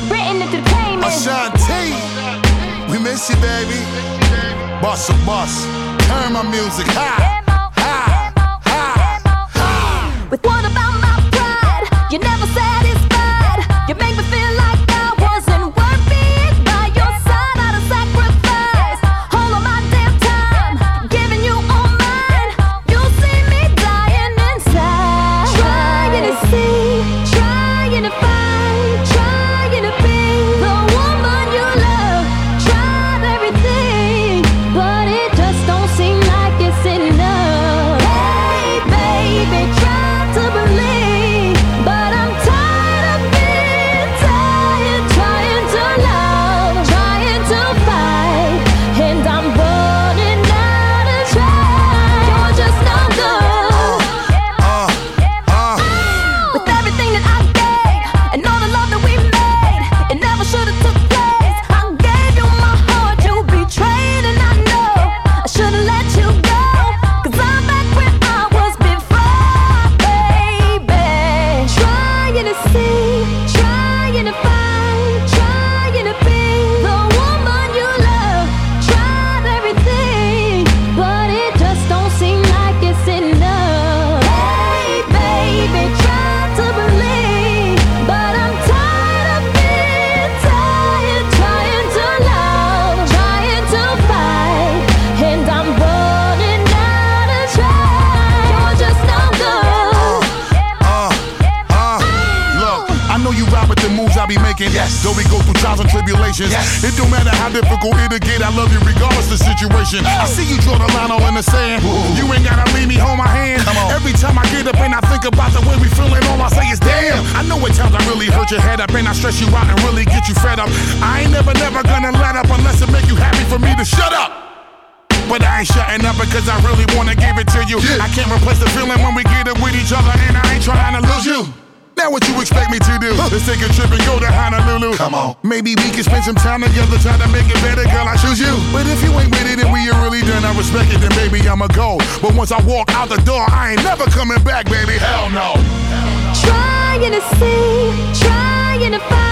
Written entertainment. Ashanti, we miss you, baby. Bust a bus, turn my music high, high, high, high. With what about my pride? You're never satisfied. You make me feel like I wasn't worth it. By your side, I'd have sacrificed all of my damn time, giving you all mine. You see me dying inside, trying to see, trying to find, trying to be the woman you love. Tried everything, but it just don't seem like it's enough. Hey, baby, try to believe, but I'm tired of being tired, trying to love, trying to fight, and I'm running out of time. You're just no good. With everything that I gave and all the love that we made, it never should have took place. I gave you my heart, you betrayed, and I know I should have let you go. 'Cause I'm back where I was before, baby. Trying to see, trying to find, trying to be the woman you love. Tried everything, but it just don't seem like it's enough. Hey, baby, try to believe, but I'm tired of being tired, trying to love, trying to fight, and I'm running out of time. You're just no good. Look, I know you ride with the moves I be making. Yes. Though we go through trials and tribulations. Yes. It don't matter how difficult it'll get. I love you regardless of the situation. I see you draw the line all in the sand. Ooh. You ain't gotta leave me, hold my hand. Every time I get up and I think about the way we feeling, all I say is damn. I know at times I really hurt your head up and I stress you out and really get you fed up. I ain't never gonna let up unless it make you happy for me to shut up. But I ain't shutting up because I really wanna give it to you. I can't replace the feeling when we get it with each other, and I ain't trying to lose you. Now what you expect me to do? Let's take a trip and go to Honolulu. Come on. Maybe we can spend some time together, try to make it better, girl, I choose you. But if you ain't with it and we ain't really done, I respect it, then baby, I'ma go. But once I walk out the door, I ain't never coming back, baby, hell no. Trying to see, trying to find.